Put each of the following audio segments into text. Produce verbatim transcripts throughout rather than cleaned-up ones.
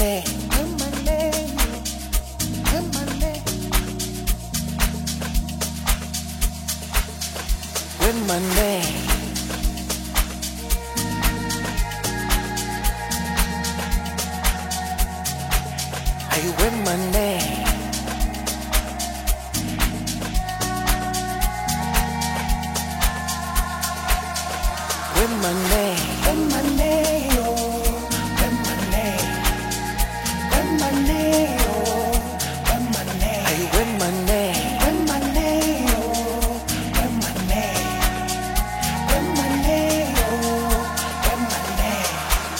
name, when my name, when my name, when my name. Hey, when my name. When my name, when my name, oh, when my name, when my name, oh, when my name, hey, when my name, when my name, oh, when my name, when my name, oh, when my name.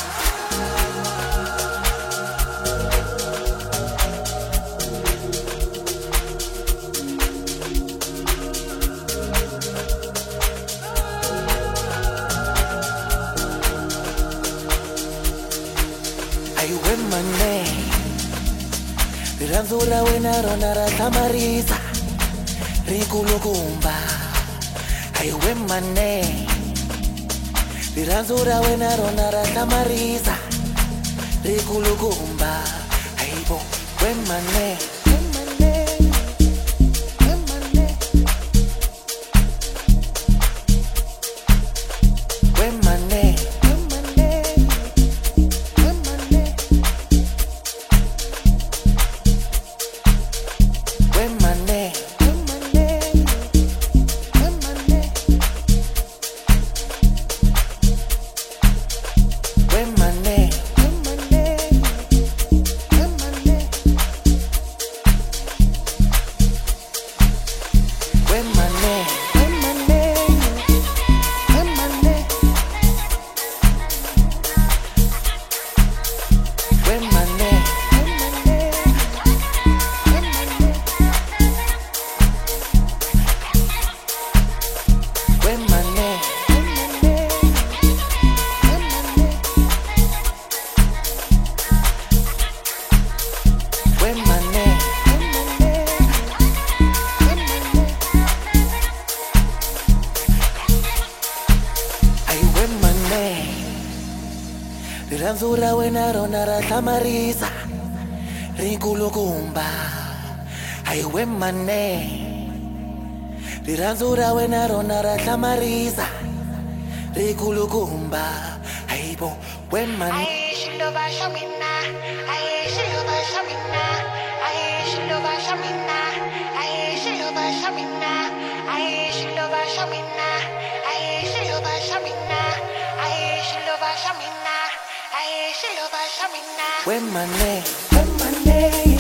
Hey, when my name, Riranzura wena ronara samarisa, Rikulukumba. Hey, when my name, Riranzura wena ronara samarisa, Rikulukumba. Hey, bo, when my name, when my name, when my name, when my name. When my name, when my name, when my name, when my name, when my name, when my name, when my name, when my name, when my name, when my name. When my name, when my name, ay when my name, Riranzura wena ronara samarisa, Rikulukumba. Ay when my name. Riranzura wena ronara samarisa, Rikulukumba. Hey bo, when my name. Aye, she love her shamina. Aye, she love her shamina. Aye, she love her shamina. Aye, she love her shamina. Aye, she love her shamina. Aye, she love her shamina. Aye, she love her shamina. Aye, she love her shamina. When my name, when my name.